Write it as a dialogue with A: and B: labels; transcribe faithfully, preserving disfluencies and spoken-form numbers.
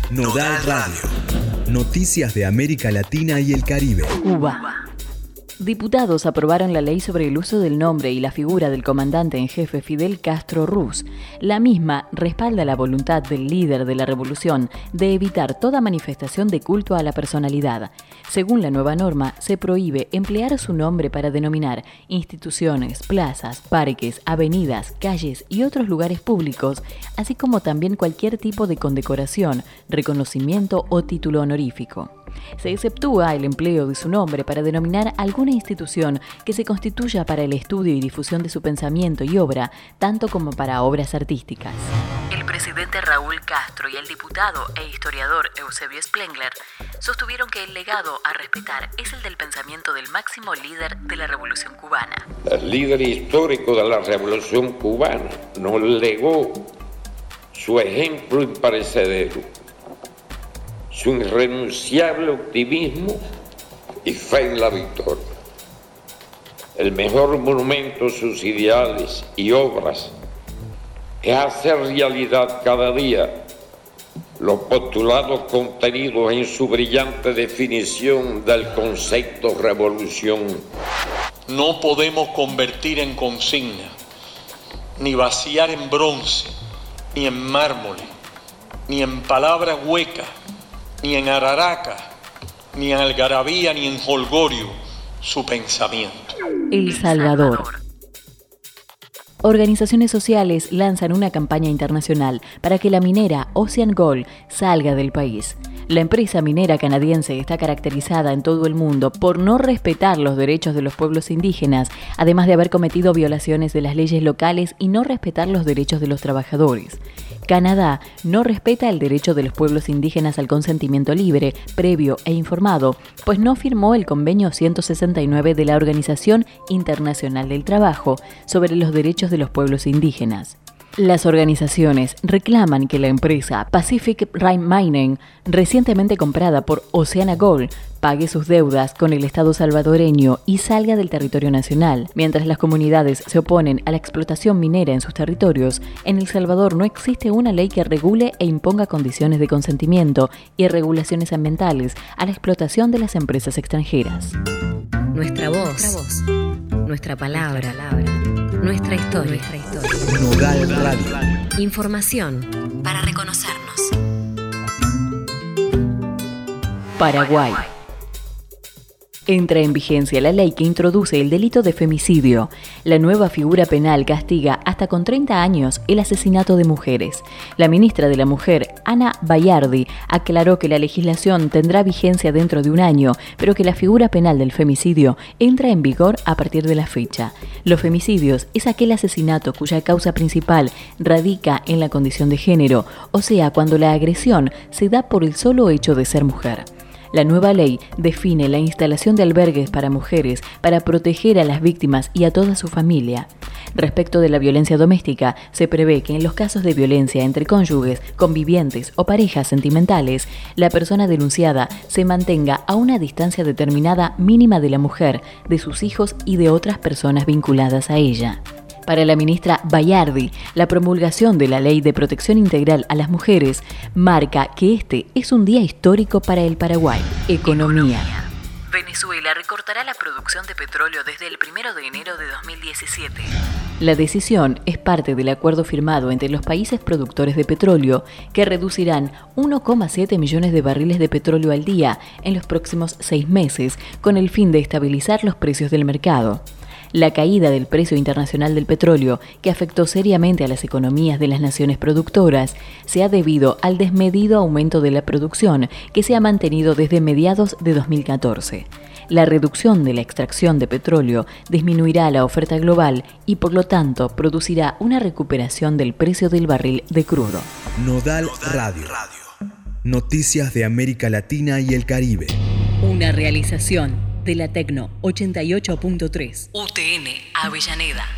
A: Nodal Radio. Noticias de América Latina y el Caribe.
B: Cuba. Diputados aprobaron la ley sobre el uso del nombre y la figura del comandante en jefe Fidel Castro Ruz. La misma respalda la voluntad del líder de la revolución de evitar toda manifestación de culto a la personalidad. Según la nueva norma, se prohíbe emplear su nombre para denominar instituciones, plazas, parques, avenidas, calles y otros lugares públicos, así como también cualquier tipo de condecoración, reconocimiento o título honorífico. Se exceptúa el empleo de su nombre para denominar alguna institución que se constituya para el estudio y difusión de su pensamiento y obra, tanto como para obras artísticas. El presidente Raúl Castro y el diputado e historiador Eusebio Spengler sostuvieron que el legado a respetar es el del pensamiento del máximo líder de la Revolución Cubana.
C: El líder histórico de la Revolución Cubana nos legó su ejemplo imperecedero, su irrenunciable optimismo y fe en la victoria. El mejor monumento a sus ideales y obras es hacer realidad cada día los postulados contenidos en su brillante definición del concepto revolución.
D: No podemos convertir en consigna, ni vaciar en bronce, ni en mármol, ni en palabras huecas, ni en araraca, ni en algarabía, ni en jolgorio, su pensamiento.
B: El Salvador. Organizaciones sociales lanzan una campaña internacional para que la minera Ocean Gold salga del país. La empresa minera canadiense está caracterizada en todo el mundo por no respetar los derechos de los pueblos indígenas, además de haber cometido violaciones de las leyes locales y no respetar los derechos de los trabajadores. Canadá no respeta el derecho de los pueblos indígenas al consentimiento libre, previo e informado, pues no firmó el convenio ciento sesenta y nueve de la Organización Internacional del Trabajo sobre los derechos de los pueblos indígenas. Las organizaciones reclaman que la empresa Pacific Rim Mining, recientemente comprada por Oceana Gold, pague sus deudas con el Estado salvadoreño y salga del territorio nacional. Mientras las comunidades se oponen a la explotación minera en sus territorios, en El Salvador no existe una ley que regule e imponga condiciones de consentimiento y regulaciones ambientales a la explotación de las empresas extranjeras.
E: Nuestra voz, nuestra, voz, nuestra palabra, palabra, nuestra historia. Nuestra historia.
A: Nodal Radio.
E: Información para reconocernos.
B: Paraguay. Entra en vigencia la ley que introduce el delito de femicidio. La nueva figura penal castiga hasta con treinta años el asesinato de mujeres. La ministra de la Mujer, Ana Bayardi, aclaró que la legislación tendrá vigencia dentro de un año, pero que la figura penal del femicidio entra en vigor a partir de la fecha. Los femicidios es aquel asesinato cuya causa principal radica en la condición de género, o sea, cuando la agresión se da por el solo hecho de ser mujer. La nueva ley define la instalación de albergues para mujeres para proteger a las víctimas y a toda su familia. Respecto de la violencia doméstica, se prevé que en los casos de violencia entre cónyuges, convivientes o parejas sentimentales, la persona denunciada se mantenga a una distancia determinada mínima de la mujer, de sus hijos y de otras personas vinculadas a ella. Para la ministra Bayardi, la promulgación de la Ley de Protección Integral a las Mujeres marca que este es un día histórico para el Paraguay. Economía. Venezuela recortará la producción de petróleo desde el primero de enero de dos mil diecisiete. La decisión es parte del acuerdo firmado entre los países productores de petróleo que reducirán uno coma siete millones de barriles de petróleo al día en los próximos seis meses con el fin de estabilizar los precios del mercado. La caída del precio internacional del petróleo, que afectó seriamente a las economías de las naciones productoras, se ha debido al desmedido aumento de la producción que se ha mantenido desde mediados de dos mil catorce. La reducción de la extracción de petróleo disminuirá la oferta global y, por lo tanto, producirá una recuperación del precio del barril de crudo.
A: Nodal Radio. Noticias de América Latina y el Caribe.
B: Una realización de la Tecno ochenta y ocho punto tres. U T N Avellaneda.